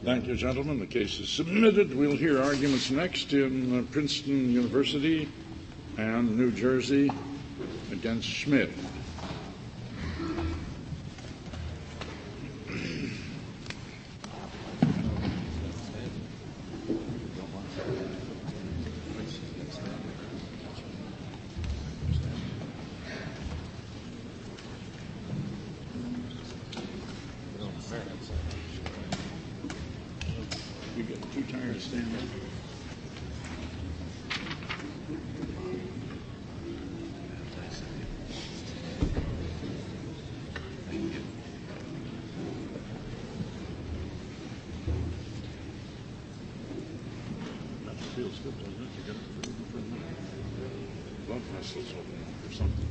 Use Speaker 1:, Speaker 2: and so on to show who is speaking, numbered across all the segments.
Speaker 1: Thank you, gentlemen. The case is submitted. We'll hear arguments next in Princeton University and New Jersey against Schmidt. You get too tired of standing. That feels good, doesn't it? You get it for a minute. Blood vessels open up or something.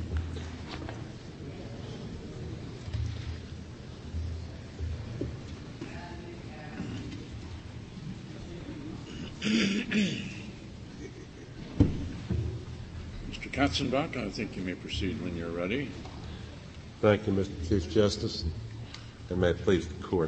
Speaker 1: Mr. Katzenbach, I think you may proceed when you're ready.
Speaker 2: Thank you, Mr. Chief Justice, and may it please the Court.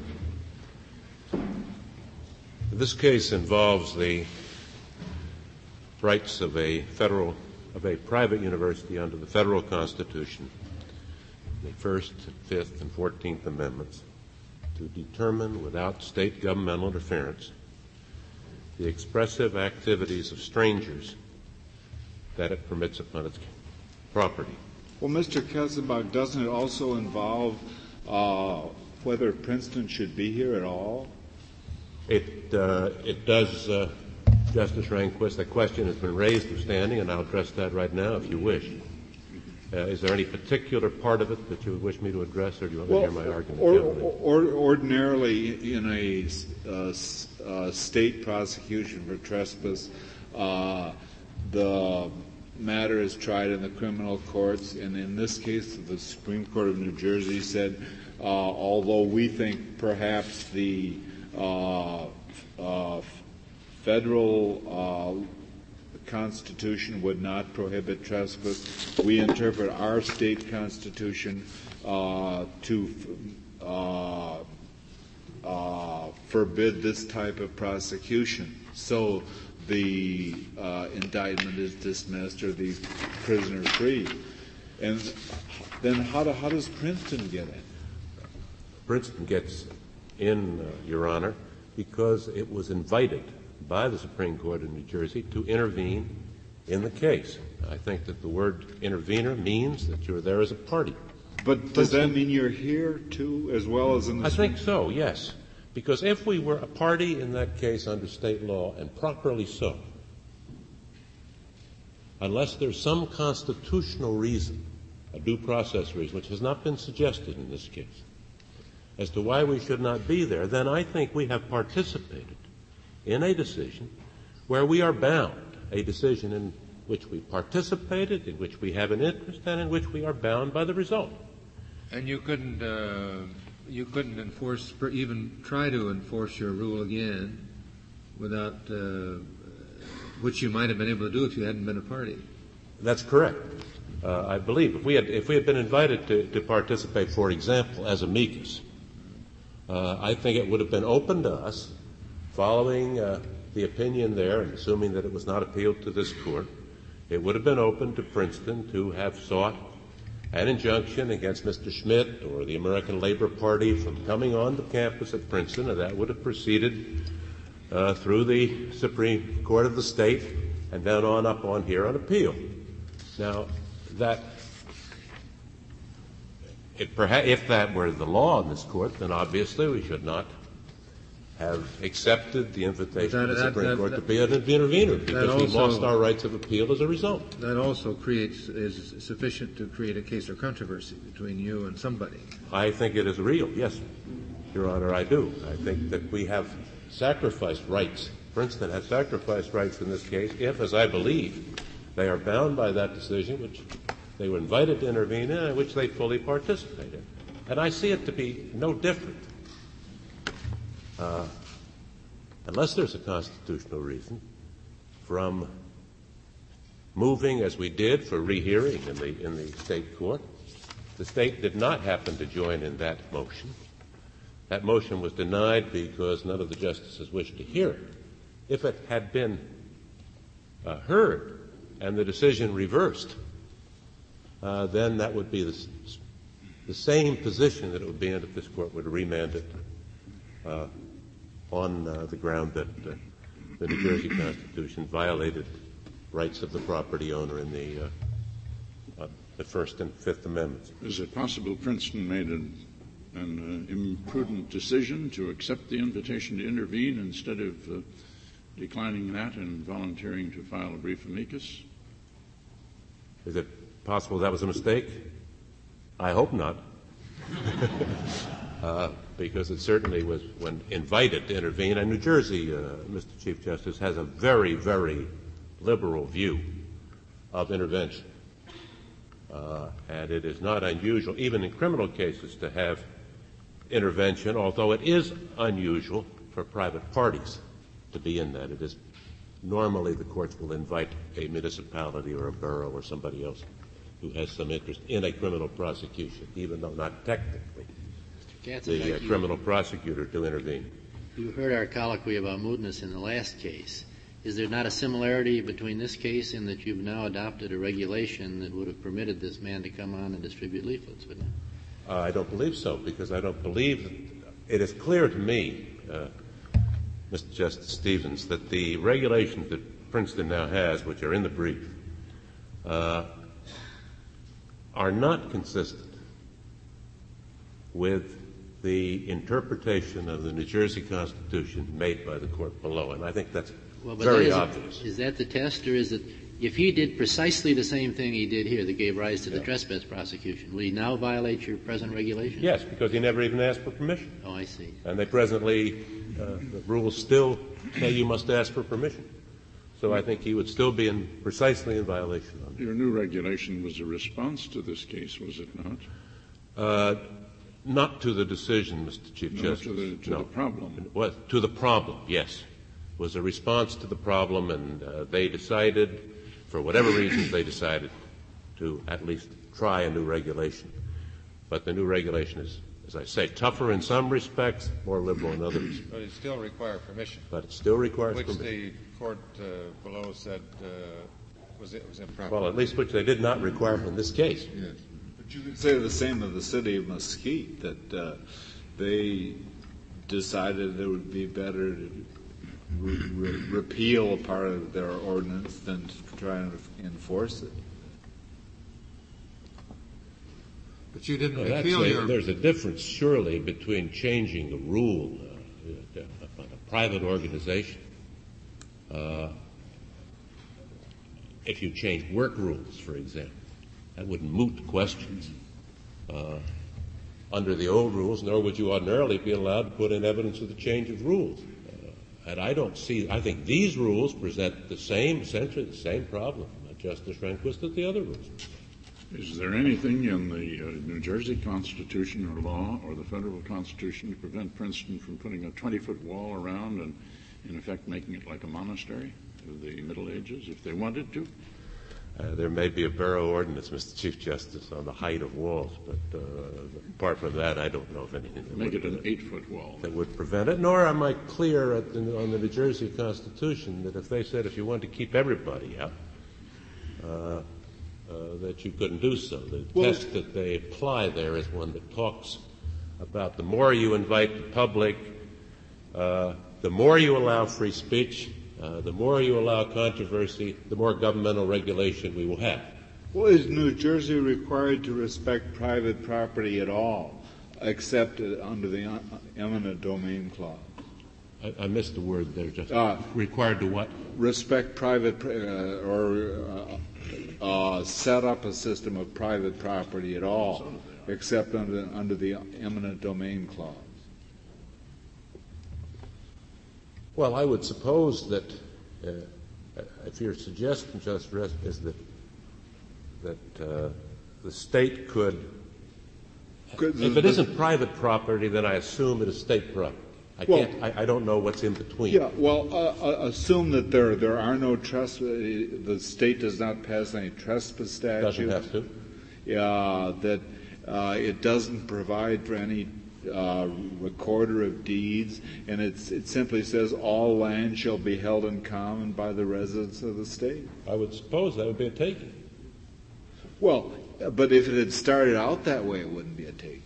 Speaker 2: This case involves the rights of a private university under the federal Constitution, the First, Fifth, and 14th Amendments, to determine without state governmental interference the expressive activities of strangers that it permits upon its property.
Speaker 3: Well, Mr. Katzenbach, doesn't it also involve whether Princeton should be here at all?
Speaker 2: It does, Justice Rehnquist. The question has been raised for standing, and I'll address that right now if you wish. Is there any particular part of it that you would wish me to address, or do you want me to hear my argument?
Speaker 3: Ordinarily, in a state prosecution for trespass, the matter is tried in the criminal courts, and in this case, the Supreme Court of New Jersey said, although we think perhaps the federal Constitution would not prohibit trespass, we interpret our state Constitution to forbid this type of prosecution. So the indictment is dismissed or the prisoner freed. And then how does Princeton get in?
Speaker 2: Princeton gets in, Your Honor, because it was invited by the Supreme Court of New Jersey to intervene in the case. I think that the word intervener means that you're there as a party.
Speaker 3: But does that mean you're here, too, as well as in the...
Speaker 2: I think so, yes. Because if we were a party in that case under state law, and properly so, unless there's some constitutional reason, a due process reason, which has not been suggested in this case, as to why we should not be there, then I think we have participated in a decision where we are bound, a decision in which we participated, in which we have an interest, and in which we are bound by the result.
Speaker 4: And you couldn't enforce, even try to enforce your rule again without, which you might have been able to do if you hadn't been a party.
Speaker 2: That's correct. I believe if we had been invited to participate, for example, as amicus, I think it would have been open to us, following the opinion there and assuming that it was not appealed to this court, it would have been open to Princeton to have sought an injunction against Mr. Schmidt or the American Labor Party from coming on the campus at Princeton, and that would have proceeded through the Supreme Court of the state and then on up on here on appeal. Now, if that were the law in this court, then obviously we should not have accepted the invitation of the Supreme Court to be an intervener, because we lost our rights of appeal as a result.
Speaker 4: That also is sufficient to create a case of controversy between you and somebody.
Speaker 2: I think it is real, yes, Your Honor, I do. I think that we have sacrificed rights. Princeton has sacrificed rights in this case if, as I believe, they are bound by that decision, which they were invited to intervene in, and which they fully participated. And I see it to be no different. Unless there's a constitutional reason, from moving as we did for rehearing in the state court. The state did not happen to join in that motion. That motion was denied because none of the justices wished to hear it. If it had been heard and the decision reversed, then that would be the same position that it would be in if this court would remand it on the ground that the New Jersey Constitution violated rights of the property owner in the First and Fifth Amendments.
Speaker 1: Is it possible Princeton made an imprudent decision to accept the invitation to intervene instead of declining that and volunteering to file a brief amicus?
Speaker 2: Is it possible that was a mistake? I hope not. Because it certainly was when invited to intervene. And New Jersey, Mr. Chief Justice, has a very, very liberal view of intervention. And it is not unusual, even in criminal cases, to have intervention, although it is unusual for private parties to be in that. It is normally the courts will invite a municipality or a borough or somebody else who has some interest in a criminal prosecution, even though not technically the criminal prosecutor to intervene.
Speaker 5: You heard our colloquy about mootness in the last case. Is there not a similarity between this case in that you've now adopted a regulation that would have permitted this man to come on and distribute leaflets, wouldn't it?
Speaker 2: I don't believe so, because I don't believe it is clear to me, Mr. Justice Stevens, that the regulations that Princeton now has, which are in the brief, are not consistent with the interpretation of the New Jersey Constitution made by the court below, and I think that's very obvious.
Speaker 5: Is that the test, or is it if he did precisely the same thing he did here that gave rise to the trespass prosecution, will he now violate your present regulation?
Speaker 2: Yes, because he never even asked for permission.
Speaker 5: Oh, I see.
Speaker 2: And they presently, the rules still say you must ask for permission. So I think he would still be precisely in violation of it.
Speaker 1: Your new regulation was a response to this case, was it not?
Speaker 2: Not to the decision, Mr. Chief Justice.
Speaker 1: To the problem.
Speaker 2: Well, to the problem, yes. It was a response to the problem, and they decided, for whatever reasons, they decided to at least try a new regulation. But the new regulation is, as I say, tougher in some respects, more liberal in others.
Speaker 6: But it still requires permission.
Speaker 2: But it still requires
Speaker 6: which
Speaker 2: permission.
Speaker 6: The court below said was improper.
Speaker 2: Well, at least which they did not require in this case.
Speaker 3: Yes. But you could say the same of the city of Mesquite, that they decided it would be better to repeal a part of their ordinance than to try and enforce it.
Speaker 4: But you didn't repeal your...
Speaker 2: There's a difference, surely, between changing a rule on a private organization. If you change work rules, for example, that wouldn't moot questions. Under the old rules, nor would you ordinarily be allowed to put in evidence of the change of rules. And I think these rules present essentially the same problem, Justice Rehnquist, that the other rules.
Speaker 1: Is there anything in the New Jersey Constitution or law or the federal Constitution to prevent Princeton from putting a 20-foot wall around and, in effect, making it like a monastery of the Middle Ages, if they wanted to?
Speaker 2: There may be a borough ordinance, Mr. Chief Justice, on the height of walls, but apart from that, I don't know of anything that
Speaker 1: make it an 8-foot wall
Speaker 2: that would prevent it. Nor am I clear on the New Jersey Constitution that if they said if you want to keep everybody out, that you couldn't do so. The test that they apply there is one that talks about the more you invite the public, the more you allow free speech, the more you allow controversy, the more governmental regulation we will have.
Speaker 3: Well, is New Jersey required to respect private property at all, except under the eminent domain clause?
Speaker 2: I missed the word there. Just required to what?
Speaker 3: Respect private or set up a system of private property at all, except under the eminent domain clause.
Speaker 2: Well, I would suppose that if your suggestion, Justice, is that the state could, if it isn't private property, then I assume it is state property. I don't know what's in between.
Speaker 3: Yeah, well, assume that there are no the state does not pass any trespass statutes.
Speaker 2: Doesn't have to.
Speaker 3: Yeah, that it doesn't provide for any recorder of deeds, and it simply says all land shall be held in common by the residents of the state.
Speaker 2: I would suppose that would be a taking.
Speaker 3: Well, but if it had started out that way, it wouldn't be a take.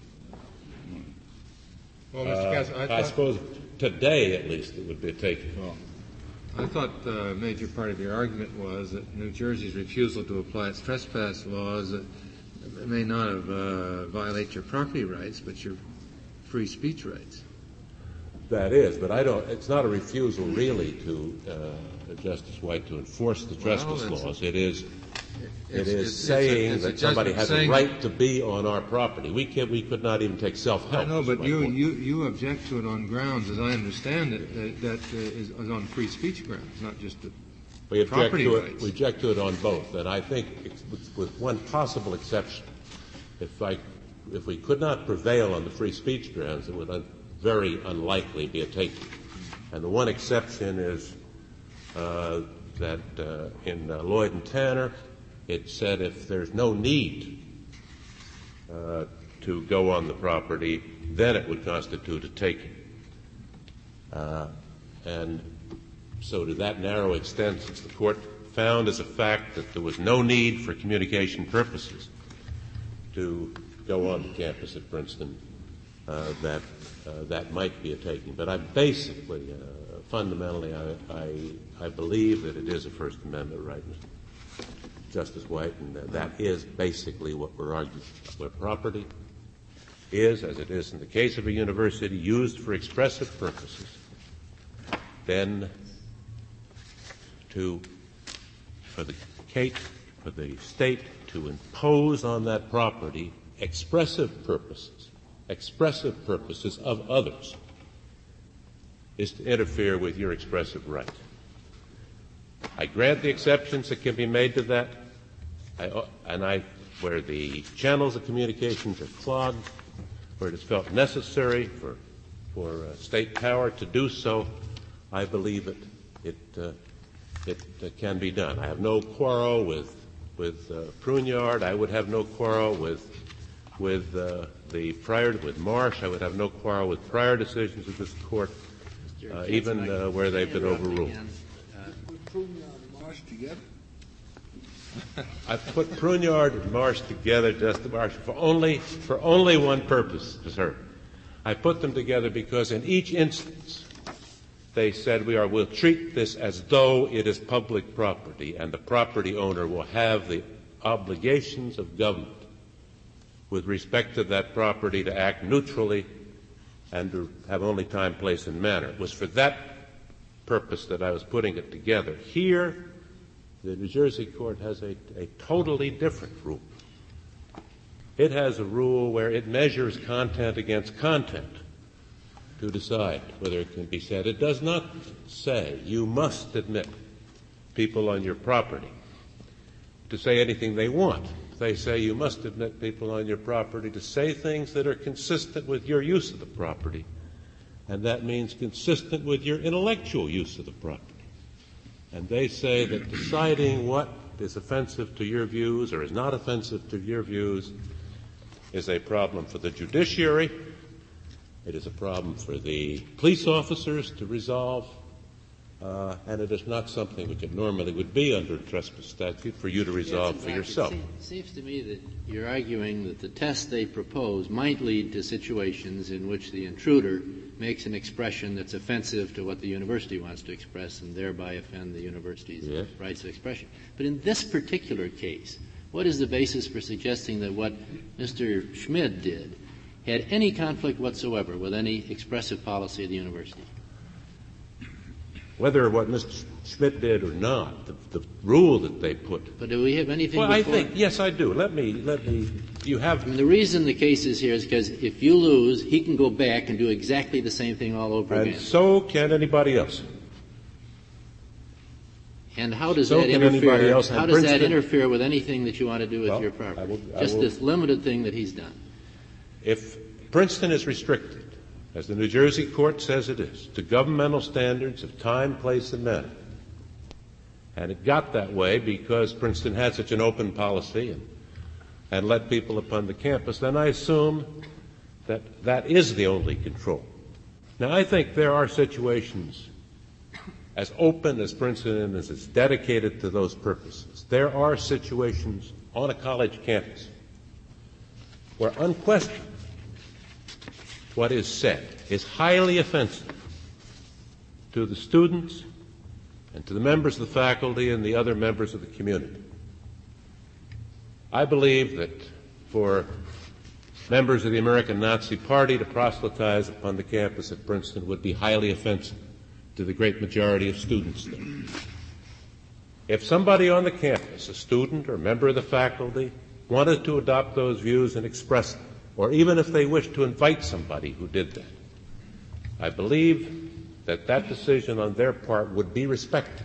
Speaker 4: Well, Mr. Cass,
Speaker 2: I suppose today, at least, it would be a taking.
Speaker 3: Well,
Speaker 4: I thought a major part of your argument was that New Jersey's refusal to apply its trespass laws may not have violate your property rights, but your free speech rights.
Speaker 2: That is, but it's not a refusal really to, Justice White, to enforce the trespass laws. It is saying that somebody has a right to be on our property. We could not even take self-help.
Speaker 4: I know, but you object to it on grounds, as I understand it, that is on free speech grounds, not just the property rights.
Speaker 2: We object to it on both, and I think with one possible exception, if we could not prevail on the free speech grounds, it would very unlikely be a taking. And the one exception is that in Lloyd and Tanner, it said if there's no need to go on the property, then it would constitute a taking. And so to that narrow extent, since the court found as a fact that there was no need for communication purposes to go on the campus at Princeton, that might be a taking. But I basically, fundamentally, I believe that it is a First Amendment right, Justice White, and that is basically what we're arguing. Where property is, as it is in the case of a university, used for expressive purposes, then for the state to impose on that property expressive purposes of others is to interfere with your expressive right. I grant the exceptions that can be made to that, where the channels of communications are clogged, where it is felt necessary for state power to do so, I believe it can be done. I have no quarrel with Pruneyard. I would have no quarrel with Marsh. I would have no quarrel with prior decisions of this court, even where they've been overruled.
Speaker 7: Pruneyard and Marsh together?
Speaker 2: I put Pruneyard and Marsh together, Justice Marsh, for only one purpose, sir. I put them together because in each instance they said we'll treat this as though it is public property, and the property owner will have the obligations of government with respect to that property to act neutrally and to have only time, place, and manner. It was for that purpose that I was putting it together. Here, the New Jersey court has a totally different rule. It has a rule where it measures content against content to decide whether it can be said. It does not say you must admit people on your property to say anything they want. They say you must admit people on your property to say things that are consistent with your use of the property, and that means consistent with your intellectual use of the property. And they say that deciding what is offensive to your views or is not offensive to your views is a problem for the judiciary. It is a problem for the police officers to resolve, and it is not something which it normally would be under a trespass statute for you to resolve for yourself.
Speaker 5: It seems to me that you're arguing that the test they propose might lead to situations in which the intruder makes an expression that's offensive to what the university wants to express and thereby offend the university's rights of expression. But in this particular case, what is the basis for suggesting that what Mr. Schmid did had any conflict whatsoever with any expressive policy of the university?
Speaker 2: Whether what Mr. Schmidt did or not, the rule that they put.
Speaker 5: But do we have anything
Speaker 2: Well,
Speaker 5: before?
Speaker 2: I think, yes, I do. Let me, you have.
Speaker 5: I mean, the reason the case is here is because if you lose, he can go back and do exactly the same thing all over again.
Speaker 2: And so can anybody else.
Speaker 5: And how does
Speaker 2: So
Speaker 5: that
Speaker 2: can anybody else.
Speaker 5: interfere? How does that interfere with anything that you want to do with your property? Just this limited thing that he's done.
Speaker 2: If Princeton is restricted, as the New Jersey court says it is, to governmental standards of time, place, and manner, and it got that way because Princeton had such an open policy and let people upon the campus, then I assume that is the only control. Now, I think there are situations as open as Princeton is, as dedicated to those purposes. There are situations on a college campus where unquestioned what is said is highly offensive to the students and to the members of the faculty and the other members of the community. I believe that for members of the American Nazi Party to proselytize upon the campus at Princeton would be highly offensive to the great majority of students there. If somebody on the campus, a student or member of the faculty, wanted to adopt those views and express them, or even if they wished to invite somebody who did that, I believe that that decision on their part would be respected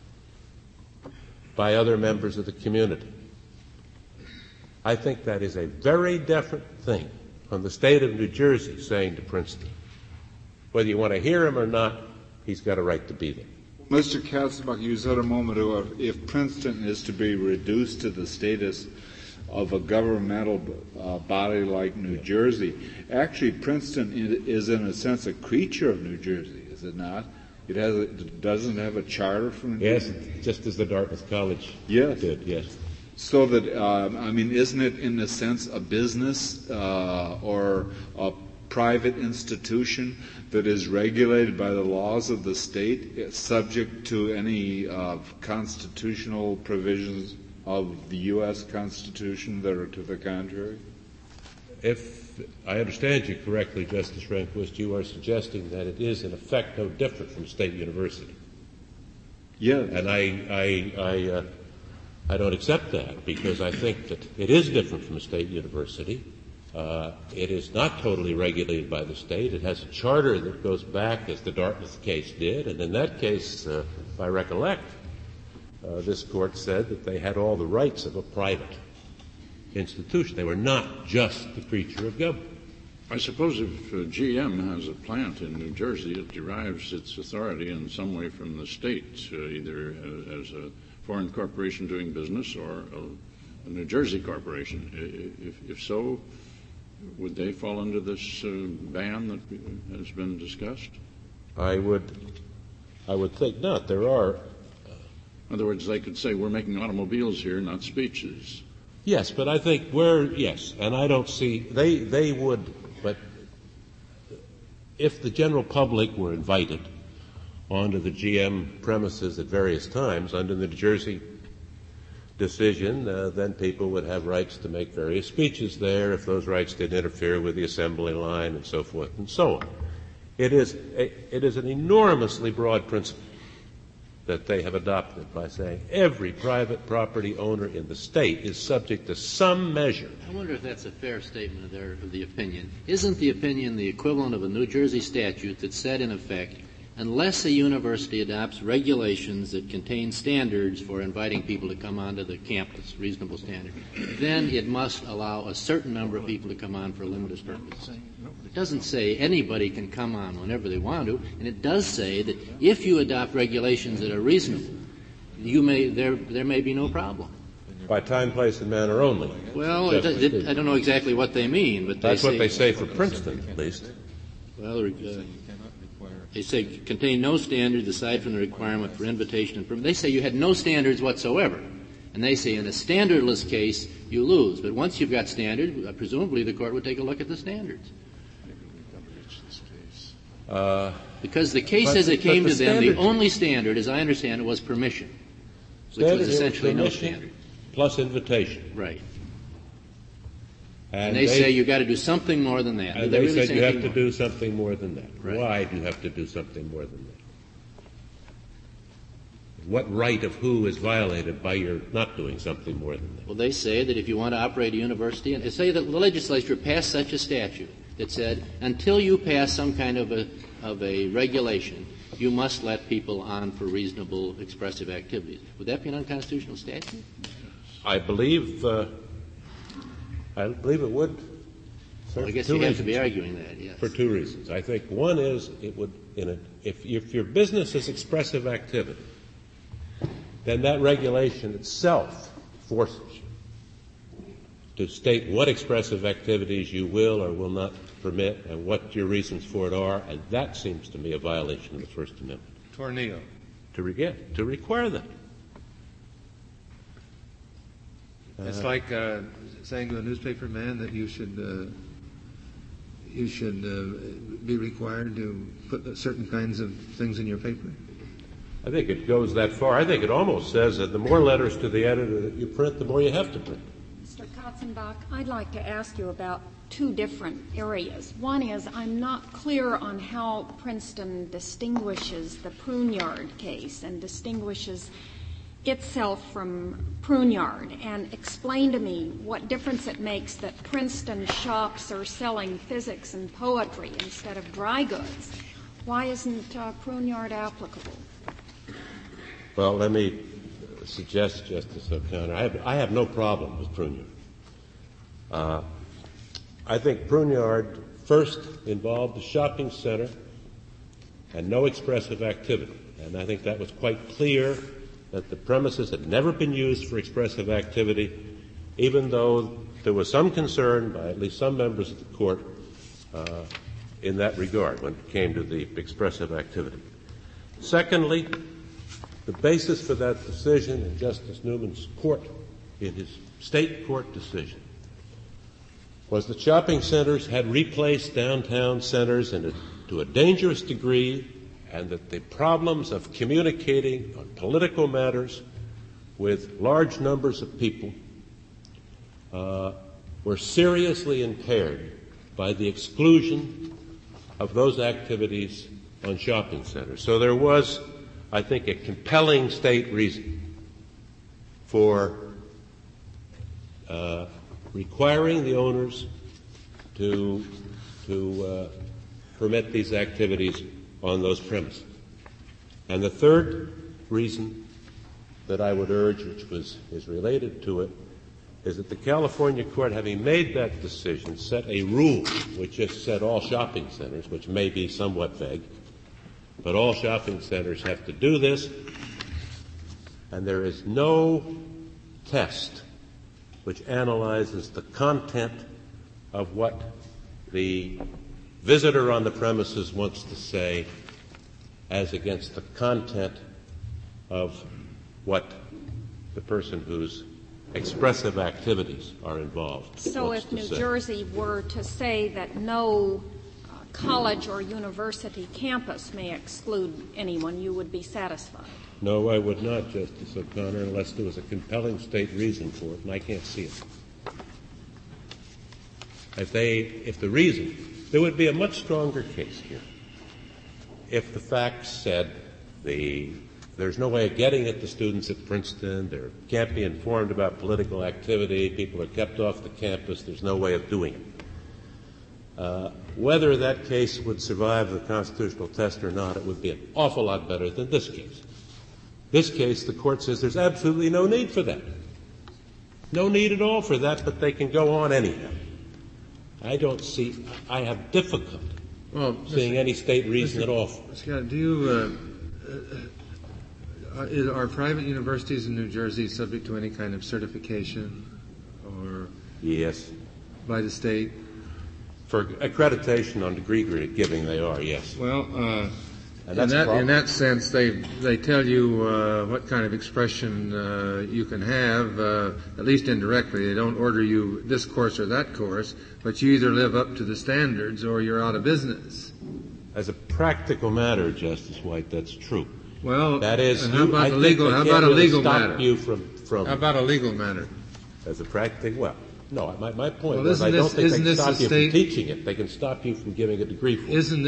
Speaker 2: by other members of the community. I think that is a very different thing from the state of New Jersey saying to Princeton, whether you want to hear him or not, he's got a right to be there.
Speaker 3: Mr. Katzenbach, you said a moment ago, if Princeton is to be reduced to the status of a governmental body like New Jersey, actually Princeton is in a sense a creature of New Jersey, is it not? It doesn't have a charter from New Jersey?
Speaker 2: Yes, just as the Dartmouth College
Speaker 3: Yes.
Speaker 2: did, yes.
Speaker 3: So that, isn't it in a sense a business or a private institution that is regulated by the laws of the state, subject to any constitutional provisions of the U.S. Constitution that are to the contrary?
Speaker 2: If I understand you correctly, Justice Rehnquist, you are suggesting that it is in effect no different from State University.
Speaker 3: Yes.
Speaker 2: And I don't accept that, because I think that it is different from a state university. It is not totally regulated by the state. It has a charter that goes back, as the Dartmouth case did, and in that case, if I recollect, this court said that they had all the rights of a private institution. They were not just the creature of government.
Speaker 1: I suppose if GM has a plant in New Jersey, it derives its authority in some way from the state, either as a foreign corporation doing business or a New Jersey corporation. If so, would they fall under this ban that has been discussed?
Speaker 2: I would think not. There are.
Speaker 1: In other words, they could say, we're making automobiles here, not speeches.
Speaker 2: Yes, but I think yes, and I don't see, they would, but if the general public were invited onto the GM premises at various times under the New Jersey decision, then people would have rights to make various speeches there if those rights did interfere with the assembly line and so forth and so on. It is an enormously broad principle that they have adopted by saying every private property owner in the state is subject to some measure.
Speaker 5: I wonder if that's a fair statement of the opinion. Isn't the opinion the equivalent of a New Jersey statute that said, in effect, unless a university adopts regulations that contain standards for inviting people to come onto the campus, reasonable standard, then it must allow a certain number of people to come on for a limited purpose. It doesn't say anybody can come on whenever they want to, and it does say that if you adopt regulations that are reasonable, there may be no problem.
Speaker 2: By time, place, and manner only.
Speaker 5: Well, I don't know exactly what they mean, but
Speaker 2: that's what they say for Princeton, at least.
Speaker 5: Well, they say contain no standards aside from the requirement for invitation and permission. They say you had no standards whatsoever. And they say in a standardless case, you lose. But once you've got standards, presumably the court would take a look at the standards. Because the case as it came to them, the only standard, as I understand it, was permission, which was essentially no standard.
Speaker 2: Plus invitation.
Speaker 5: Right. And they say you've got to do something more than that.
Speaker 2: And they said you have to do something more than that.
Speaker 5: Right.
Speaker 2: Why do you have to do something more than that? What right of who is violated by your not doing something more than that?
Speaker 5: Well, they say that if you want to operate a university, and they say that the legislature passed such a statute that said until you pass some kind of a regulation, you must let people on for reasonable expressive activities. Would that be an unconstitutional statute?
Speaker 2: I believe it would.
Speaker 5: Well, I guess you have to be arguing that, yes.
Speaker 2: For two reasons. I think one is it would, if your business is expressive activity, then that regulation itself forces you to state what expressive activities you will or will not permit and what your reasons for it are, and that seems to me a violation of the First Amendment.
Speaker 4: Tornillo.
Speaker 2: To require that.
Speaker 4: It's like saying to a newspaper man that you should be required to put certain kinds of things in your paper.
Speaker 2: I think it goes that far. I think it almost says that the more letters to the editor that you print, the more you have to print.
Speaker 8: Mr. Katzenbach, I'd like to ask you about two different areas. One is I'm not clear on how Princeton distinguishes the Pruneyard case and distinguishes itself from Pruneyard, and explain to me what difference it makes that Princeton shops are selling physics and poetry instead of dry goods. Why isn't Pruneyard applicable?
Speaker 2: Well, let me suggest, Justice O'Connor, I have no problem with Pruneyard. I think Pruneyard first involved the shopping center and no expressive activity. And I think that was quite clear that the premises had never been used for expressive activity, even though there was some concern by at least some members of the court in that regard when it came to the expressive activity. Secondly, the basis for that decision in Justice Newman's court, in his state court decision, was that shopping centers had replaced downtown centers to a dangerous degree, and that the problems of communicating on political matters with large numbers of people were seriously impaired by the exclusion of those activities on shopping centers. So there was, I think, a compelling state reason for requiring the owners to permit these activities on those premises. And the third reason that I would urge, which is related to it, is that the California court, having made that decision, set a rule which just said all shopping centers, which may be somewhat vague, but all shopping centers have to do this, and there is no test which analyzes the content of what the visitor on the premises wants to say as against the content of what the person whose expressive activities are involved
Speaker 8: So
Speaker 2: wants
Speaker 8: if
Speaker 2: to
Speaker 8: New
Speaker 2: say.
Speaker 8: Jersey were to say that no college or university campus may exclude anyone, you would be satisfied?
Speaker 2: No, I would not, Justice O'Connor, unless there was a compelling state reason for it, and I can't see it. If the reason, there would be a much stronger case here if the facts said there's no way of getting at the students at Princeton, they can't be informed about political activity, people are kept off the campus, there's no way of doing it. Whether that case would survive the constitutional test or not, it would be an awful lot better than this case. This case, the court says there's absolutely no need for that. No need at all for that, but they can go on anyhow. I have difficulty seeing any state reason at all for it.
Speaker 4: Scott, are private universities in New Jersey subject to any kind of certification or
Speaker 2: Yes.
Speaker 4: by the state?
Speaker 2: For accreditation on degree giving, they are, yes.
Speaker 4: Well,
Speaker 2: And that's
Speaker 4: in that sense, they tell you what kind of expression you can have, at least indirectly. They don't order you this course or that course, but you either live up to the standards or you're out of business.
Speaker 2: As a practical matter, Justice White, that's true.
Speaker 4: Well,
Speaker 2: That is,
Speaker 4: and how about
Speaker 2: I
Speaker 4: a
Speaker 2: think
Speaker 4: legal?
Speaker 2: they
Speaker 4: How
Speaker 2: can't
Speaker 4: about a
Speaker 2: really
Speaker 4: legal
Speaker 2: stop
Speaker 4: matter?
Speaker 2: you from
Speaker 4: How about a legal matter?
Speaker 2: as a practical. Well, no. My point
Speaker 4: Well,
Speaker 2: was, I
Speaker 4: isn't
Speaker 2: don't
Speaker 4: this-
Speaker 2: think they
Speaker 4: isn't
Speaker 2: can
Speaker 4: this
Speaker 2: stop
Speaker 4: the
Speaker 2: you
Speaker 4: state-
Speaker 2: from teaching it. They can stop you from giving a degree for it.
Speaker 4: Doesn't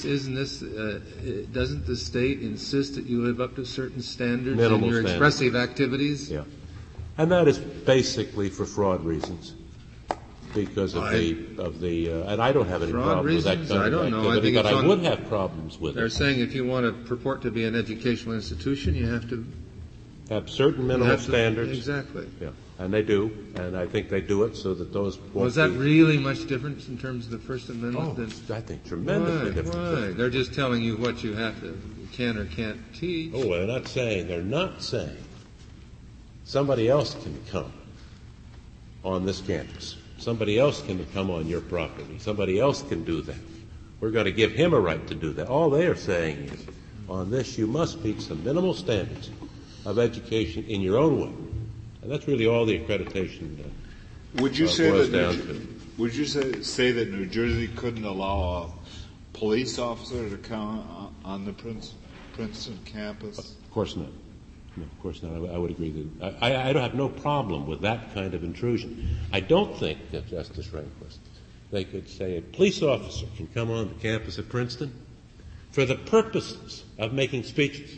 Speaker 4: the state insist that you live up to certain standards
Speaker 2: Minimal
Speaker 4: in your
Speaker 2: standards.
Speaker 4: expressive activities?
Speaker 2: Yeah, and that is basically for fraud reasons, because of and I don't have any
Speaker 4: Fraud
Speaker 2: problems with that
Speaker 4: reasons?
Speaker 2: kind
Speaker 4: I
Speaker 2: of
Speaker 4: don't know. I
Speaker 2: activity,
Speaker 4: think
Speaker 2: but
Speaker 4: it's
Speaker 2: I
Speaker 4: on-
Speaker 2: would have problems with
Speaker 4: They're
Speaker 2: it.
Speaker 4: saying if you want to purport to be an educational institution, you have to
Speaker 2: Have certain minimal standards.
Speaker 4: Exactly.
Speaker 2: Yeah, and they do, and I think they do it so that those won't
Speaker 4: Was that
Speaker 2: be-
Speaker 4: really much different in terms of the First Amendment?
Speaker 2: Oh, I think tremendously different.
Speaker 4: Why? They're just telling you what you have to, can or can't teach.
Speaker 2: Oh, they're not saying somebody else can come on this campus. Somebody else can come on your property. Somebody else can do that. We're going to give him a right to do that. All they are saying is, on this, you must meet some minimal standards of education in your own way. And that's really all the accreditation
Speaker 3: Would you say
Speaker 2: boils
Speaker 3: that
Speaker 2: down to.
Speaker 3: Would you say that New Jersey couldn't allow a police officer to come on the Princeton campus?
Speaker 2: Of course not. No, of course not. I would agree that I don't have no problem with that kind of intrusion. I don't think that, Justice Rehnquist, they could say a police officer can come on the campus of Princeton for the purposes of making speeches.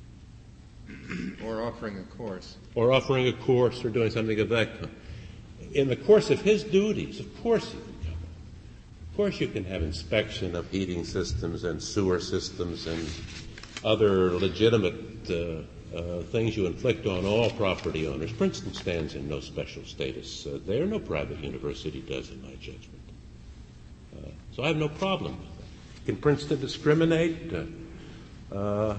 Speaker 4: Or offering a course.
Speaker 2: Or offering a course or doing something of that kind. In the course of his duties, of course he can come. Of course you can have inspection of heating systems and sewer systems and other legitimate things you inflict on all property owners. Princeton stands in no special status there. No private university does, in my judgment. So I have no problem with that. Can Princeton discriminate and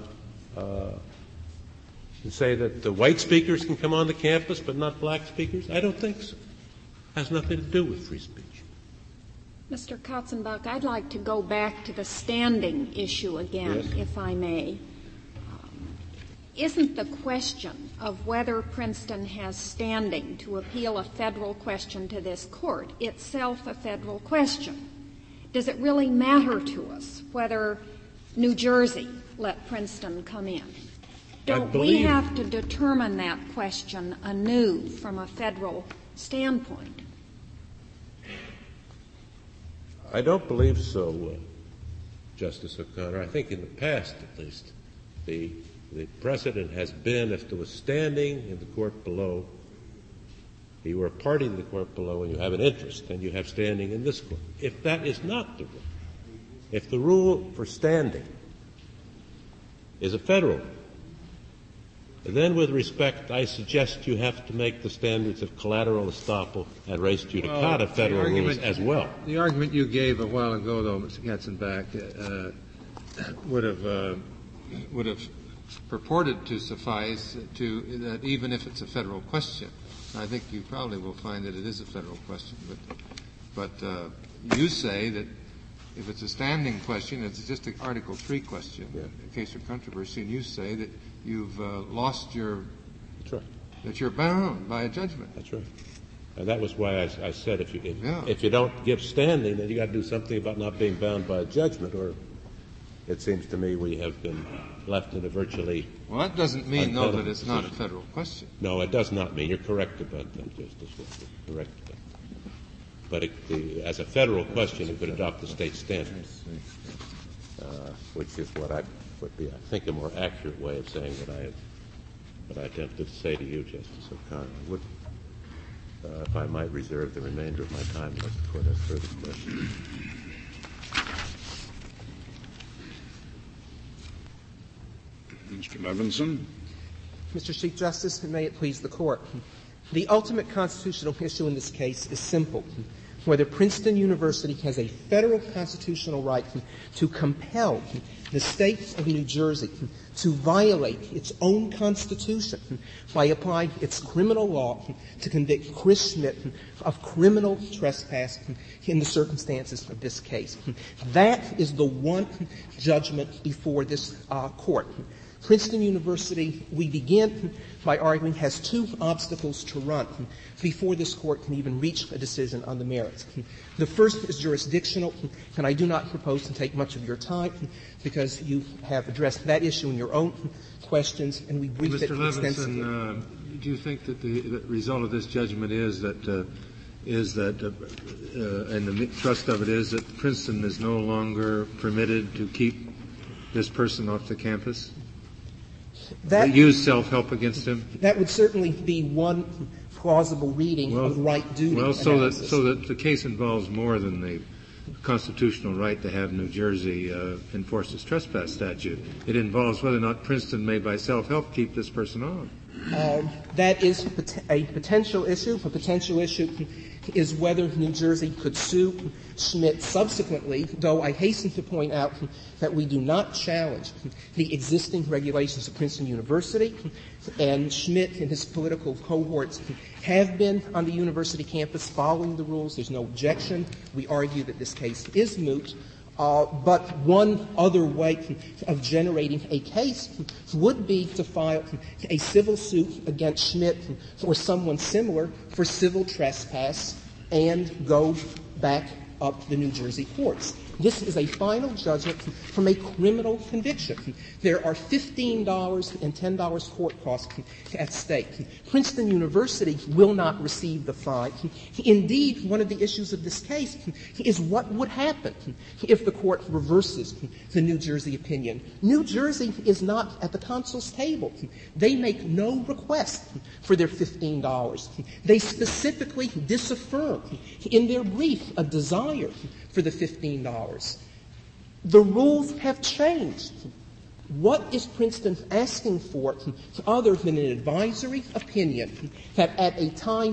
Speaker 2: say that the white speakers can come on the campus but not black speakers? I don't think so. It has nothing to do with free speech.
Speaker 8: Mr. Katzenbach, I'd like to go back to the standing issue again,
Speaker 2: yes,
Speaker 8: if I may. Isn't the question of whether Princeton has standing to appeal a federal question to this court itself a federal question? Does it really matter to us whether New Jersey let Princeton come in? Don't we have to determine that question anew from a federal standpoint?
Speaker 2: I don't believe so, Justice O'Connor. I think in the past, at least, the precedent has been if there was standing in the court below, you were a party to the court below and you have an interest, and you have standing in this court. If that is not the rule, if the rule for standing is a federal rule, then with respect, I suggest you have to make the standards of collateral estoppel and res judicata federal rules as well.
Speaker 4: The argument you gave a while ago, though, Mr. Katzenbach, would have purported to suffice to that even if it's a federal question. I think you probably will find that it is a federal question, but you say that if it's a standing question, it's just an Article III question, a case of controversy, and you say that you've lost your
Speaker 2: That's right.
Speaker 4: that you're bound by a judgment.
Speaker 2: That's right. And that was why I said if you don't give standing, then you got to do something about not being bound by a judgment, or it seems to me we have been left in a virtually
Speaker 4: Well, that doesn't mean, though, that it's not a federal question.
Speaker 2: No, it does not mean. You're correct about that, Justice. You're correct about that. But as a federal question, it could adopt the state standards, which is what would be, I think, a more accurate way of saying what I attempted to say to you, Justice O'Connor. I would, if I might reserve the remainder of my time, unless the Court has further questions.
Speaker 1: Mr. Levinson.
Speaker 9: Mr. Chief Justice, and may it please the Court. The ultimate constitutional issue in this case is simple. Whether Princeton University has a federal constitutional right to compel the state of New Jersey to violate its own constitution by applying its criminal law to convict Chris Schmidt of criminal trespass in the circumstances of this case. That is the one judgment before this Court. Princeton University, we begin by arguing, has two obstacles to run before this Court can even reach a decision on the merits. The first is jurisdictional, and I do not propose to take much of your time because you have addressed that issue in your own questions, and we briefed it extensively.
Speaker 4: Mr. Levinson, do you think that the result of this judgment is that and the thrust of it is that Princeton is no longer permitted to keep this person off the campus?
Speaker 9: That
Speaker 4: use self-help against him?
Speaker 9: That would certainly be one plausible reading of right-duty analysis.
Speaker 4: So that the case involves more than the constitutional right to have New Jersey enforce its trespass statute. It involves whether or not Princeton may, by self-help, keep this person on.
Speaker 9: That is a potential issue. A potential issue is whether New Jersey could sue Schmidt subsequently, though I hasten to point out that we do not challenge the existing regulations of Princeton University, and Schmidt and his political cohorts have been on the university campus following the rules. There's no objection. We argue that this case is moot. But one other way of generating a case would be to file a civil suit against Schmidt or someone similar for civil trespass and go back up the New Jersey courts. This is a final judgment from a criminal conviction. There are $15 and $10 court costs at stake. Princeton University will not receive the fine. Indeed, one of the issues of this case is what would happen if the court reverses the New Jersey opinion. New Jersey is not at the consul's table. They make no request for their $15. They specifically disaffirm in their brief a desire for the $15. The rules have changed. What is Princeton asking for other than an advisory opinion that at a time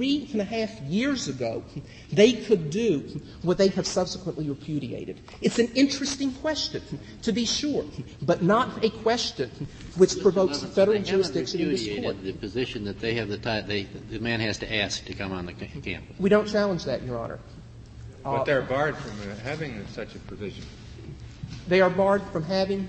Speaker 9: 3.5 years ago they could do what they have subsequently repudiated? It's an interesting question, to be sure, but not a question which provokes federal jurisdiction in this court.
Speaker 5: The position that they have the man has to ask to come on the campus.
Speaker 9: We don't challenge that, Your Honor.
Speaker 4: But they're barred from having such a provision.
Speaker 9: They are barred from having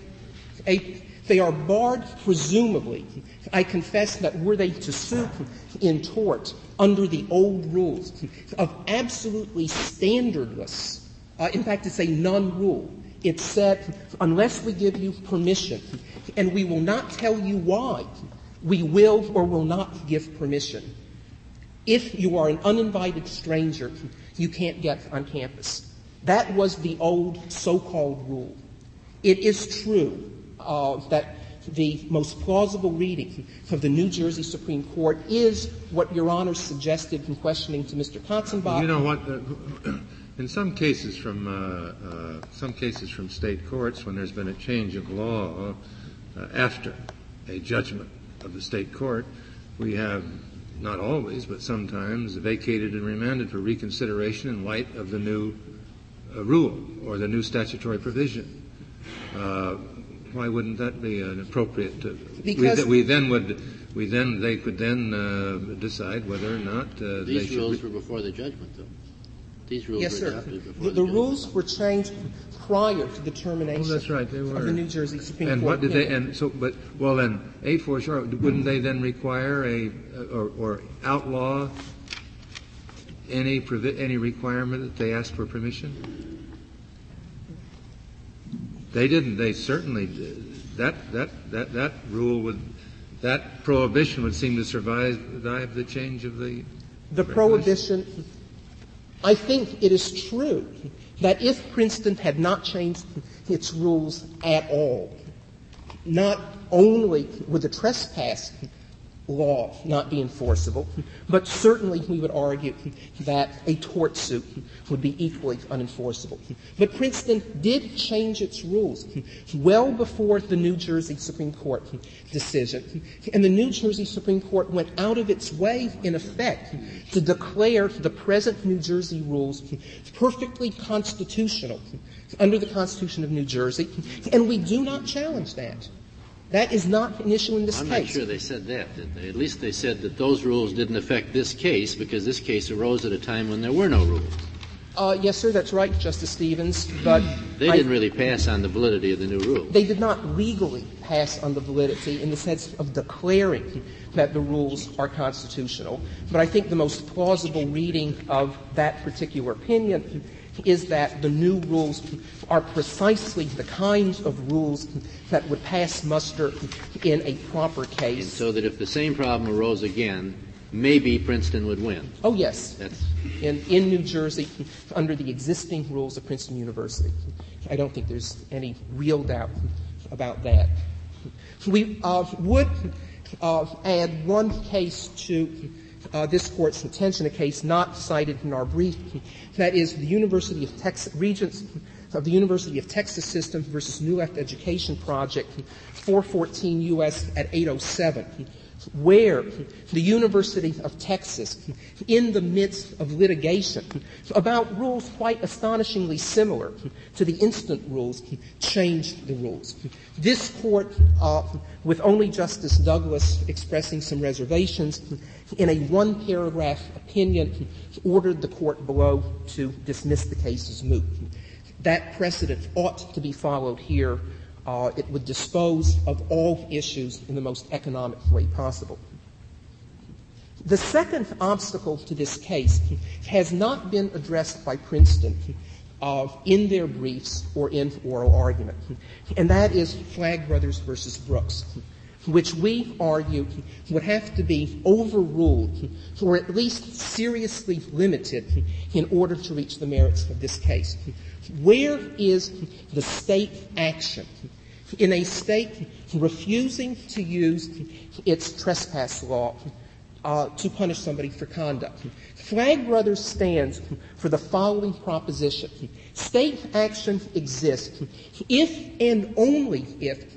Speaker 9: they are barred, presumably. I confess that were they to sue in tort under the old rules of absolutely standardless, in fact, it's a non-rule. It said, unless we give you permission, and we will not tell you why, we will or will not give permission. If you are an uninvited stranger, you can't get on campus. That was the old so-called rule. It is true that the most plausible reading of the New Jersey Supreme Court is what Your Honor suggested in questioning to Mr. Katzenbach.
Speaker 4: You know what? In some cases from state courts, when there's been a change of law after a judgment of the state court, we have not always, but sometimes vacated and remanded for reconsideration in light of the new rule or the new statutory provision. Why wouldn't that be an appropriate?
Speaker 9: Because
Speaker 4: they could then decide whether or not
Speaker 5: these rules were before the judgment, though. These rules
Speaker 9: yes,
Speaker 5: were
Speaker 9: sir.
Speaker 5: adopted before
Speaker 9: the rules were changed prior to the termination
Speaker 4: that's right, they were.
Speaker 9: of the New Jersey Supreme
Speaker 4: and
Speaker 9: Court.
Speaker 4: What did they? And so, but well, then 8-4 short. Wouldn't they then require or outlaw any requirement that they ask for permission? They didn't. They certainly did. That rule that prohibition would seem to survive the change of the
Speaker 9: prohibition. I think it is true that if Princeton had not changed its rules at all, not only would the trespass law not be enforceable, but certainly we would argue that a tort suit would be equally unenforceable. But Princeton did change its rules well before the New Jersey Supreme Court decision, and the New Jersey Supreme Court went out of its way, in effect, to declare the present New Jersey rules perfectly constitutional under the Constitution of New Jersey, and we do not challenge that. That is not an issue in this case.
Speaker 5: I'm not sure they said that, did they? At least they said that those rules didn't affect this case because this case arose at a time when there were no rules.
Speaker 9: Yes, sir, that's right, Justice Stevens, but
Speaker 5: they didn't really pass on the validity of the new rules.
Speaker 9: They did not legally pass on the validity in the sense of declaring that the rules are constitutional. But I think the most plausible reading of that particular opinion is that the new rules are precisely the kinds of rules that would pass muster in a proper case.
Speaker 5: And so that if the same problem arose again, maybe Princeton would win.
Speaker 9: Oh, yes. In New Jersey, under the existing rules of Princeton University. I don't think there's any real doubt about that. We would add one case to this Court's attention, a case not cited in our brief. That is the University of Texas, Regents of the University of Texas System versus New Left Education Project, 414 U.S. at 807. where the University of Texas, in the midst of litigation about rules quite astonishingly similar to the instant rules, changed the rules. This court, with only Justice Douglas expressing some reservations, in a one-paragraph opinion, ordered the court below to dismiss the case as moot. That precedent ought to be followed here. It would dispose of all issues in the most economic way possible. The second obstacle to this case has not been addressed by Princeton in their briefs or in oral argument, and that is Flagg Brothers versus Brooks, which we argue would have to be overruled or at least seriously limited in order to reach the merits of this case. Where is the state action in a state refusing to use its trespass law to punish somebody for conduct? Flagg Brothers stands for the following proposition. State action exists if and only if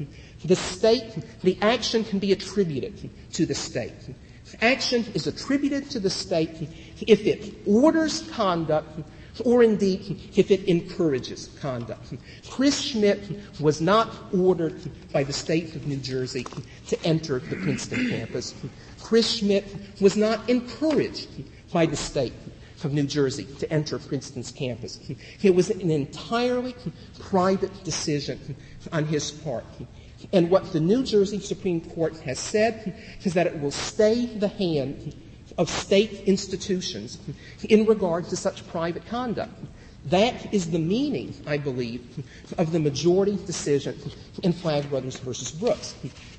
Speaker 9: the action can be attributed to the state. Action is attributed to the state if it orders conduct or indeed if it encourages conduct. Chris Schmidt was not ordered by the state of New Jersey to enter the Princeton campus. Chris Schmidt was not encouraged by the state of New Jersey to enter Princeton's campus. It was an entirely private decision on his part. And what the New Jersey Supreme Court has said is that it will stay the hand of state institutions in regard to such private conduct. That is the meaning, I believe, of the majority decision in Flagg Brothers versus Brooks.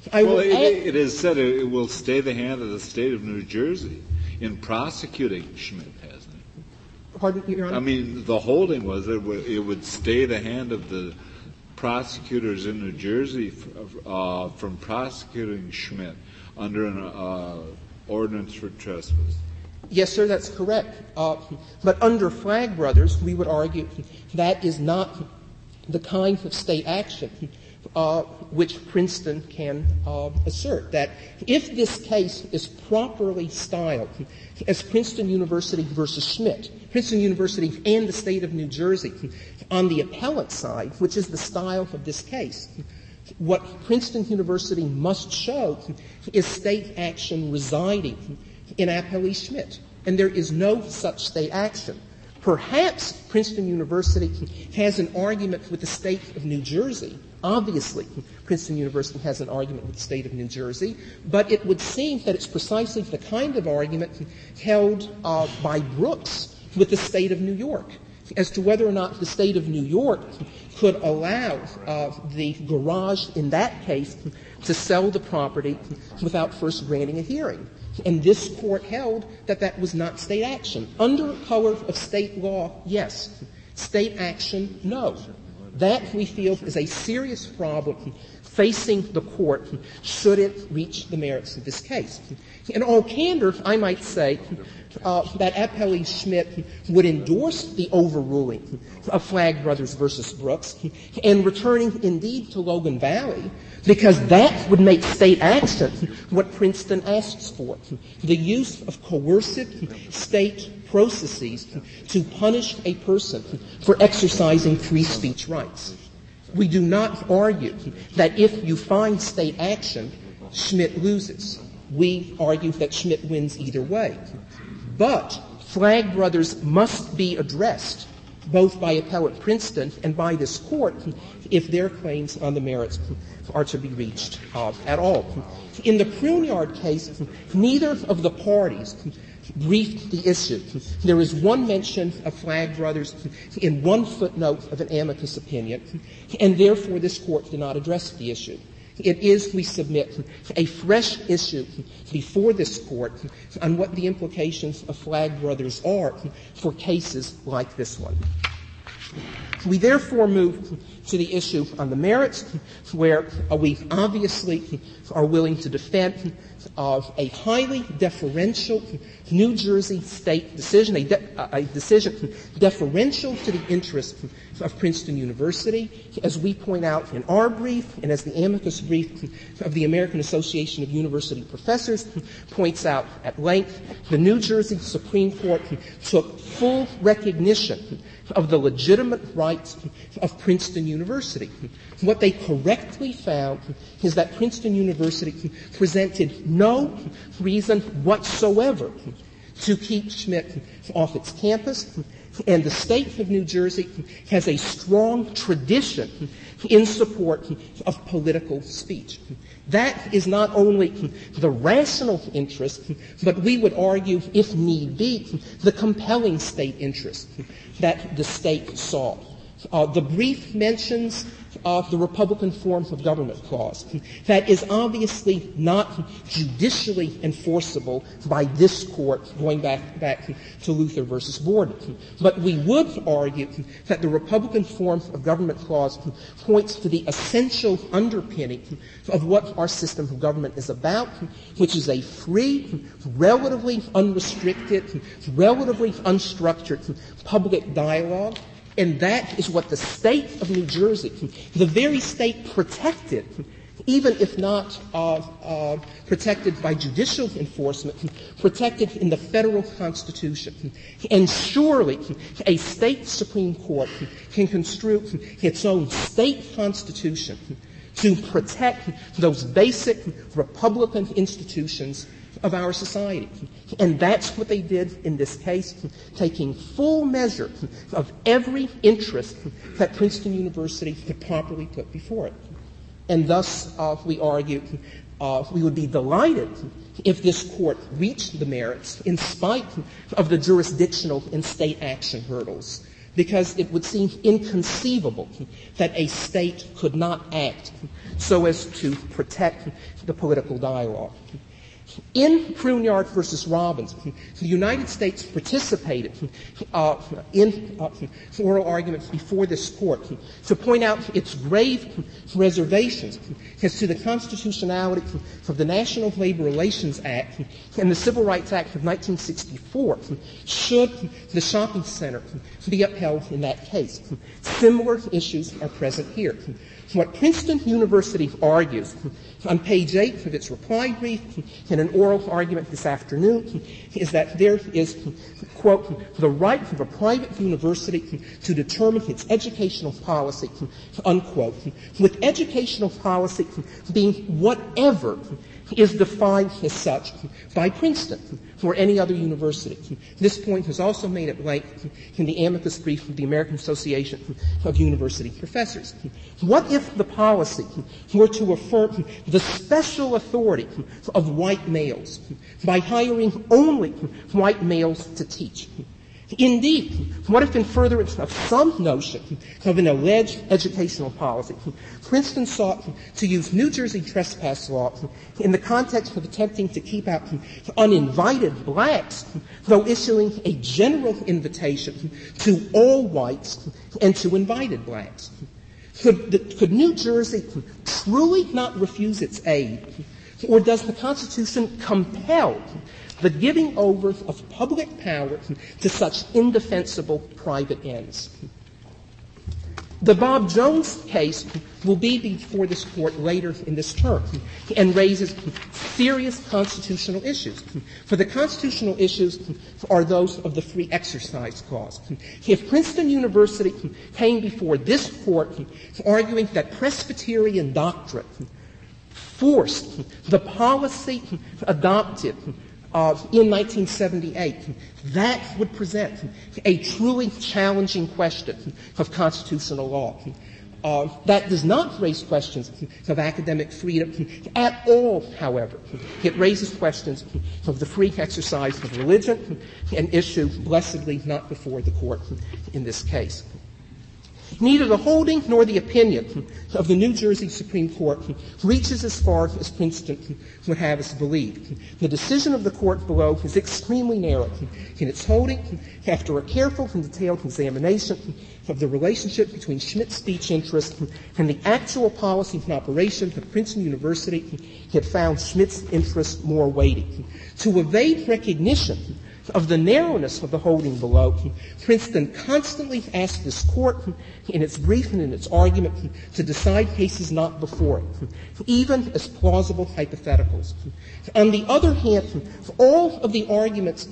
Speaker 3: It is said it will stay the hand of the state of New Jersey in prosecuting Schmidt, hasn't it?
Speaker 9: Pardon, Your Honor?
Speaker 3: I mean, the holding was that it would stay the hand of the prosecutors in New Jersey from prosecuting Schmidt under an ordinance for trespass.
Speaker 9: Yes, sir, that's correct. But under Flagg Brothers, we would argue that is not the kind of state action which Princeton can assert. That if this case is properly styled as Princeton University versus Schmidt, Princeton University and the state of New Jersey, on the appellate side, which is the style of this case, what Princeton University must show is state action residing in Appellee Schmidt. And there is no such state action. Perhaps Princeton University has an argument with the state of New Jersey. Obviously, Princeton University has an argument with the state of New Jersey, but it would seem that it's precisely the kind of argument held by Brooks with the state of New York as to whether or not the state of New York could allow the garage in that case to sell the property without first granting a hearing. And this court held that that was not state action. Under color of state law, yes. State action, no. That, we feel, is a serious problem facing the court should it reach the merits of this case. In all candor, I might say that Appellee Schmidt would endorse the overruling of Flagg Brothers versus Brooks and returning indeed to Logan Valley, because that would make state action what Princeton asks for, the use of coercive state processes to punish a person for exercising free speech rights. We do not argue that if you find state action, Schmidt loses. We argue that Schmidt wins either way. But Flagg Brothers must be addressed both by appellate Princeton and by this court if their claims on the merits are to be reached at all. In the Pruneyard case, neither of the parties briefed the issue. There is one mention of Flagg Brothers in one footnote of an amicus opinion, and therefore this court did not address the issue. It is, we submit, a fresh issue before this court on what the implications of Flagg Brothers are for cases like this one. We therefore move to the issue on the merits, where we obviously are willing to defend a highly deferential New Jersey state decision, a decision deferential to the interests of Princeton University. As we point out in our brief, and as the amicus brief of the American Association of University Professors points out at length, the New Jersey Supreme Court took full recognition of the legitimate rights of Princeton University. What they correctly found is that Princeton University presented no reason whatsoever to keep Schmidt off its campus, and the state of New Jersey has a strong tradition in support of political speech. That is not only the rational interest, but we would argue, if need be, the compelling state interest that the state saw. The brief mentions the Republican form of government clause. That is obviously not judicially enforceable by this court, going back to Luther versus Borden. But we would argue that the Republican form of government clause points to the essential underpinning of what our system of government is about, which is a free, relatively unrestricted, relatively unstructured public dialogue. And that is what the state of New Jersey, the very state protected, even if not protected by judicial enforcement, protected in the federal Constitution. And surely a state Supreme Court can construe its own state constitution to protect those basic Republican institutions of our society. And that's what they did in this case, taking full measure of every interest that Princeton University could properly put before it. And thus, we argue, we would be delighted if this court reached the merits in spite of the jurisdictional and state action hurdles, because it would seem inconceivable that a state could not act so as to protect the political dialogue. In Pruneyard versus Robbins, the United States participated in oral arguments before this court to point out its grave reservations as to the constitutionality of the National Labor Relations Act and the Civil Rights Act of 1964 should the shopping center be upheld in that case. Similar issues are present here. What Princeton University argues on page 8 of its reply brief in an oral argument this afternoon is that there is, quote, the right of a private university to determine its educational policy, unquote, with educational policy being whatever is defined as such by Princeton or any other university. This point was also made at length in the amicus brief of the American Association of University Professors. What if the policy were to affirm the special authority of white males by hiring only white males to teach? Indeed, what if in furtherance of some notion of an alleged educational policy, Princeton sought to use New Jersey trespass law in the context of attempting to keep out uninvited blacks, though issuing a general invitation to all whites and to invited blacks? Could New Jersey truly not refuse its aid, or does the Constitution compel the giving over of public power to such indefensible private ends? The Bob Jones case will be before this court later in this term and raises serious constitutional issues. For the constitutional issues are those of the free exercise clause. If Princeton University came before this court arguing that Presbyterian doctrine forced the policy adopted in 1978, that would present a truly challenging question of constitutional law. That does not raise questions of academic freedom at all, however. It raises questions of the free exercise of religion, an issue blessedly not before the court in this case. Neither the holding nor the opinion of the New Jersey Supreme Court reaches as far as Princeton would have us believe. The decision of the court below is extremely narrow in its holding. After a careful and detailed examination of the relationship between Schmitt's speech interest and the actual policy and operation of Princeton University, had found Schmitt's interest more weighty. To evade recognition of the narrowness of the holding below, Princeton constantly asked this court in its brief and in its argument to decide cases not before it, even as plausible hypotheticals. On the other hand, all of the arguments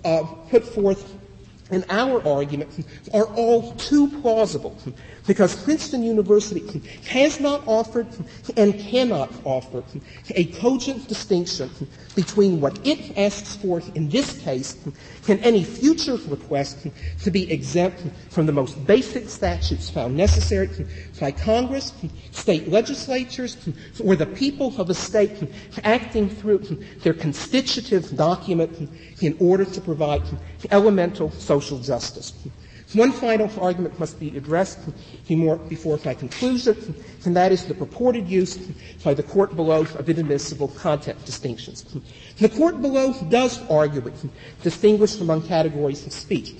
Speaker 9: put forth in our argument are all too plausible because Princeton University has not offered and cannot offer a cogent distinction between what it asks for in this case and any future request to be exempt from the most basic statutes found necessary by Congress, state legislatures, or the people of a state acting through their constitutive document in order to provide elemental social justice. One final argument must be addressed before my conclusion, and that is the purported use by the court below of inadmissible content distinctions. The court below does arguably distinguish among categories of speech,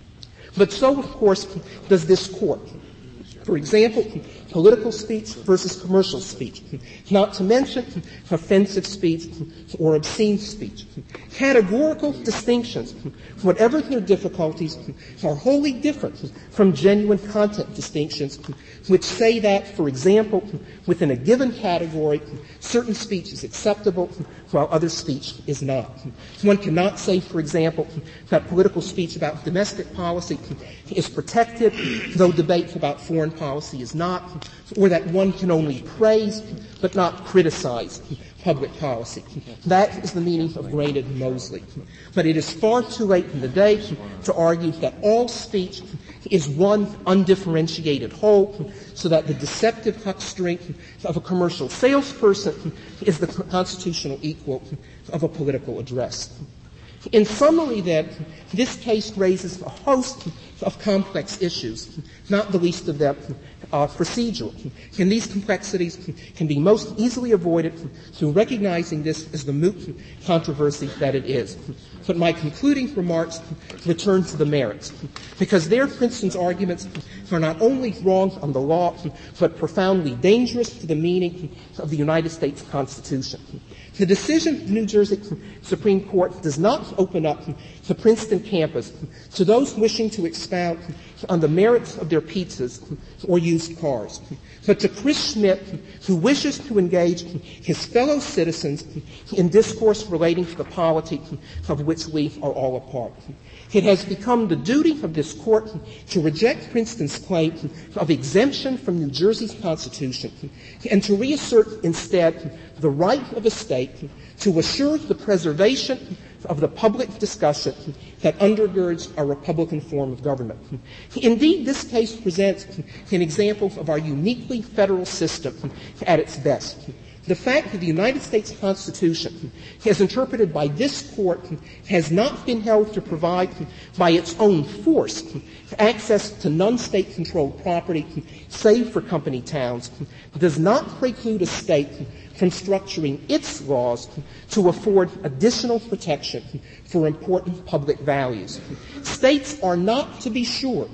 Speaker 9: but so, of course, does this court. For example, political speech versus commercial speech, not to mention offensive speech or obscene speech. Categorical distinctions, whatever their difficulties, are wholly different from genuine content distinctions, which say that, for example, within a given category, certain speech is acceptable while other speech is not. One cannot say, for example, that political speech about domestic policy is protected, though debate about foreign policy is not, or that one can only praise but not criticize public policy. That is the meaning of Grain and Mosley. But it is far too late in the day to argue that all speech is one undifferentiated whole, so that the deceptive huckstering of a commercial salesperson is the constitutional equal of a political address. In summary, then, this case raises a host of complex issues, not the least of them procedural. And these complexities can be most easily avoided through recognizing this as the moot controversy that it is. But my concluding remarks return to the merits, because there Princeton's arguments are not only wrong on the law, but profoundly dangerous to the meaning of the United States Constitution. The decision of the New Jersey Supreme Court does not open up the Princeton campus to those wishing to expound on the merits of their pizzas or used cars, but to Chris Schmitt, who wishes to engage his fellow citizens in discourse relating to the polity of which we are all a part. It has become the duty of this court to reject Princeton's claim of exemption from New Jersey's Constitution and to reassert instead the right of a state to assure the preservation of the public discussion that undergirds our Republican form of government. Indeed, this case presents an example of our uniquely federal system at its best. The fact that the United States Constitution, as interpreted by this court, has not been held to provide, by its own force, access to non-state-controlled property, save for company towns, does not preclude a state from structuring its laws to afford additional protection for important public values. States are not, to be sure,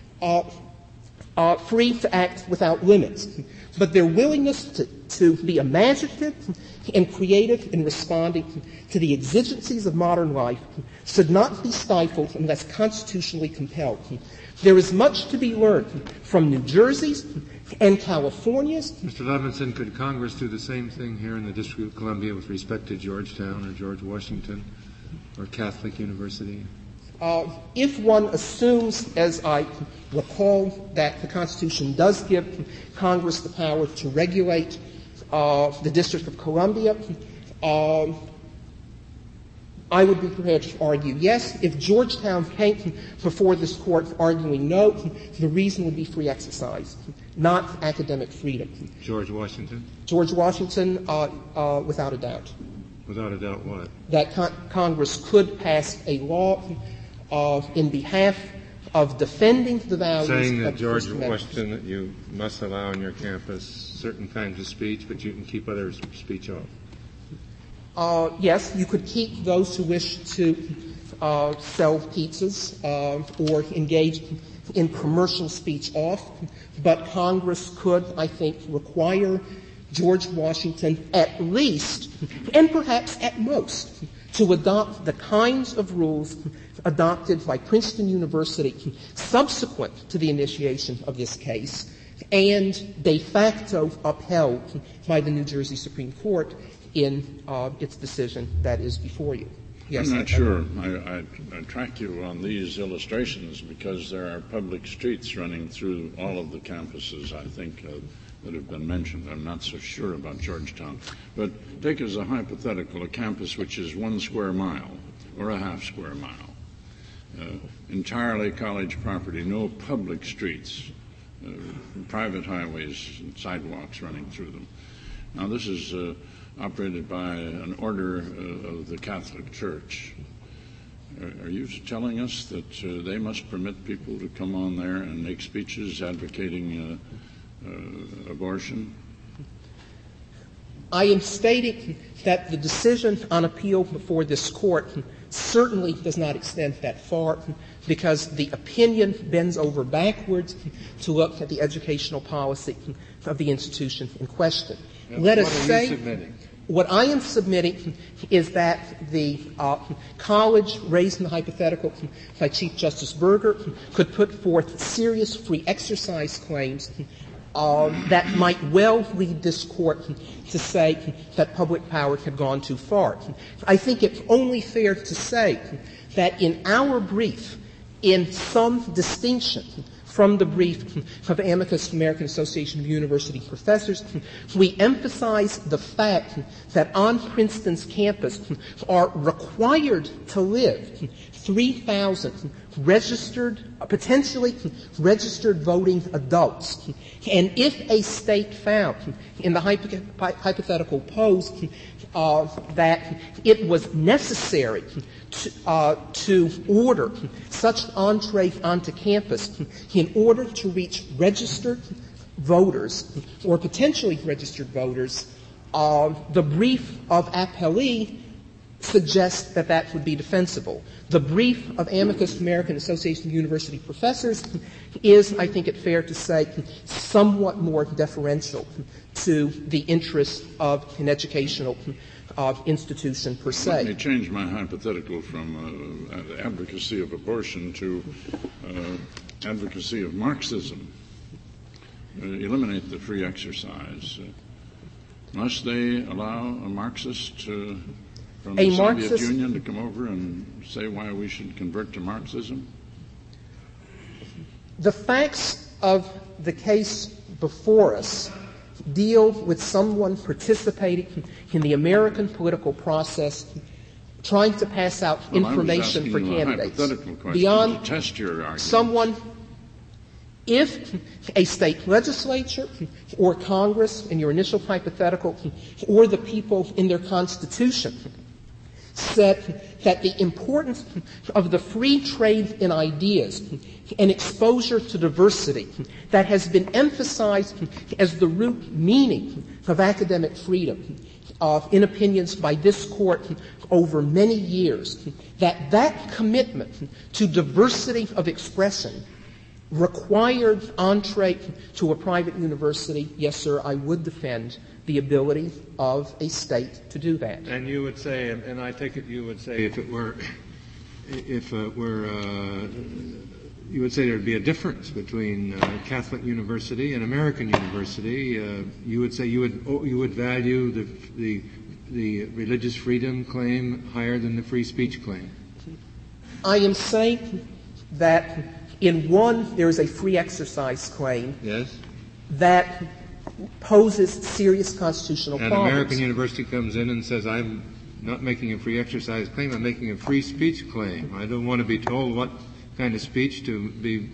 Speaker 9: free to act without limits, but their willingness to be imaginative and creative in responding to the exigencies of modern life should not be stifled unless constitutionally compelled. There is much to be learned from New Jersey's and California's.
Speaker 4: Mr. Levinson, could Congress do the same thing here in the District of Columbia with respect to Georgetown or George Washington or Catholic University?
Speaker 9: If one assumes, as I recall, that the Constitution does give Congress the power to regulate the District of Columbia, I would be prepared to argue yes. If Georgetown came before this court arguing no, the reason would be free exercise, not academic freedom.
Speaker 4: George Washington?
Speaker 9: George Washington, without a doubt.
Speaker 4: Without a doubt what?
Speaker 9: That Congress could pass a law in behalf of defending the values
Speaker 4: saying that
Speaker 9: of the
Speaker 4: George
Speaker 9: First Amendment.
Speaker 4: Washington that you must allow on your campus certain kinds of speech, but you can keep other speech off.
Speaker 9: Yes, you could keep those who wish to sell pizzas or engage in commercial speech off, but Congress could, I think, require George Washington at least, and perhaps at most, to adopt the kinds of rules adopted by Princeton University subsequent to the initiation of this case and de facto upheld by the New Jersey Supreme Court in its decision that is before you. Yes,
Speaker 1: I'm not sure. I track you on these illustrations because there are public streets running through all of the campuses, I think, that have been mentioned. I'm not so sure about Georgetown. But take as a hypothetical a campus which is 1 square mile or a half square mile, entirely college property, no public streets, private highways and sidewalks running through them. Now, this is operated by an order of the Catholic Church. Are you telling us that they must permit people to come on there and make speeches advocating abortion?
Speaker 9: I am stating that the decision on appeal before this Court certainly does not extend that far because the opinion bends over backwards to look at the educational policy of the institution in question. Let us say what I am submitting is that the college, raised in the hypothetical by Chief Justice Berger, could put forth serious free exercise claims that might well lead this Court to say that public power had gone too far. I think it's only fair to say that in our brief, in some distinction from the brief of Amicus American Association of University Professors, we emphasize the fact that on Princeton's campus are required to live 3,000 potentially registered voting adults. And if a state found in the hypothetical posed that it was necessary to order such entree onto campus in order to reach registered voters or potentially registered voters, the brief of appellee suggests that that would be defensible. The brief of Amicus American Association of University Professors is, I think it fair to say, somewhat more deferential to the interests of an educational institution per se.
Speaker 1: Let me change my hypothetical from advocacy of abortion to advocacy of Marxism. Eliminate the free exercise. Must they allow a Marxist from the Soviet Union to come over and say why we should convert to Marxism?
Speaker 9: The facts of the case before us deal with someone participating in the American political process, trying to pass out information for candidates. Beyond
Speaker 1: to test your argument.
Speaker 9: Someone, if a state legislature or Congress, in your initial hypothetical, or the people in their Constitution said that the importance of the free trade in ideas and exposure to diversity that has been emphasized as the root meaning of academic freedom in opinions by this Court over many years, that commitment to diversity of expression required entree to a private university, yes, sir, I would defend the ability of a state to do that.
Speaker 4: And you would say, and I take it you would say, you would say there would be a difference between Catholic university and American university. You would say you would value the religious freedom claim higher than the free speech claim.
Speaker 9: I am saying that in one there is a free exercise claim.
Speaker 4: Yes.
Speaker 9: That poses serious constitutional problems.
Speaker 4: And American University comes in and says, I'm not making a free exercise claim, I'm making a free speech claim. I don't want to be told what kind of speech to be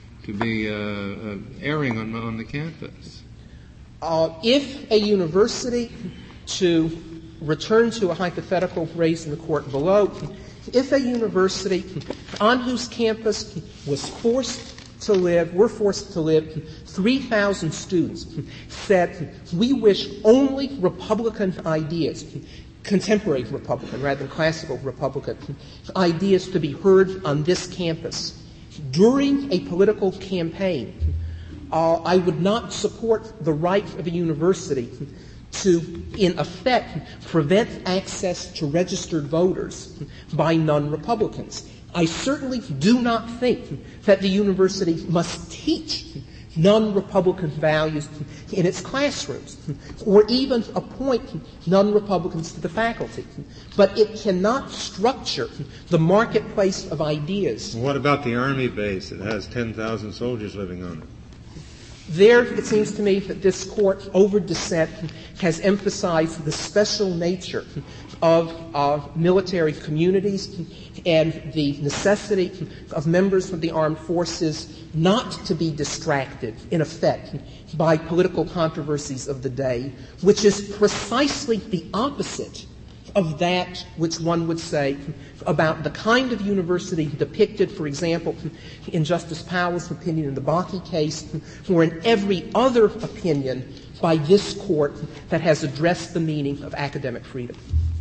Speaker 4: airing on the campus.
Speaker 9: If a university, to return to a hypothetical raised in the court below, if a university on whose campus were forced to live 3,000 students said, we wish only Republican ideas, contemporary Republican rather than classical Republican ideas to be heard on this campus during a political campaign, I would not support the right of a university to, in effect, prevent access to registered voters by non-Republicans. I certainly do not think that the university must teach non-Republican values in its classrooms or even appoint non-Republicans to the faculty. But it cannot structure the marketplace of ideas.
Speaker 4: What about the Army base that has 10,000 soldiers living on it?
Speaker 9: There, it seems to me that this Court, over dissent, has emphasized the special nature of military communities and the necessity of members of the armed forces not to be distracted, in effect, by political controversies of the day, which is precisely the opposite of that which one would say about the kind of university depicted, for example, in Justice Powell's opinion in the Bakke case, or in every other opinion by this Court that has addressed the meaning of academic freedom.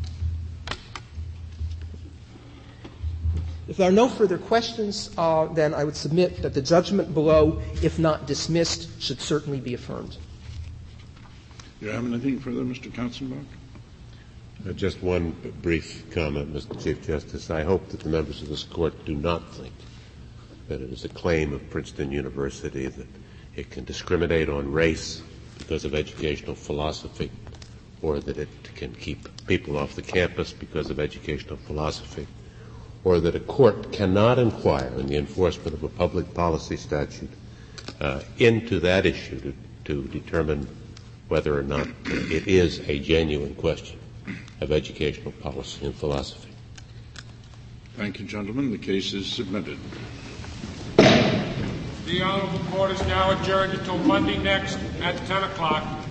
Speaker 9: If there are no further questions, then I would submit that the judgment below, if not dismissed, should certainly be affirmed.
Speaker 1: Do you have anything further, Mr. Katzenbach?
Speaker 2: Just one brief comment, Mr. Chief Justice. I hope that the members of this Court do not think that it is a claim of Princeton University that it can discriminate on race because of educational philosophy, or that it can keep people off the campus because of educational philosophy, or that a court cannot inquire in the enforcement of a public policy statute into that issue to determine whether or not it is a genuine question of educational policy and philosophy.
Speaker 1: Thank you, gentlemen. The case is submitted.
Speaker 10: The Honorable Court is now adjourned until Monday next at 10 o'clock.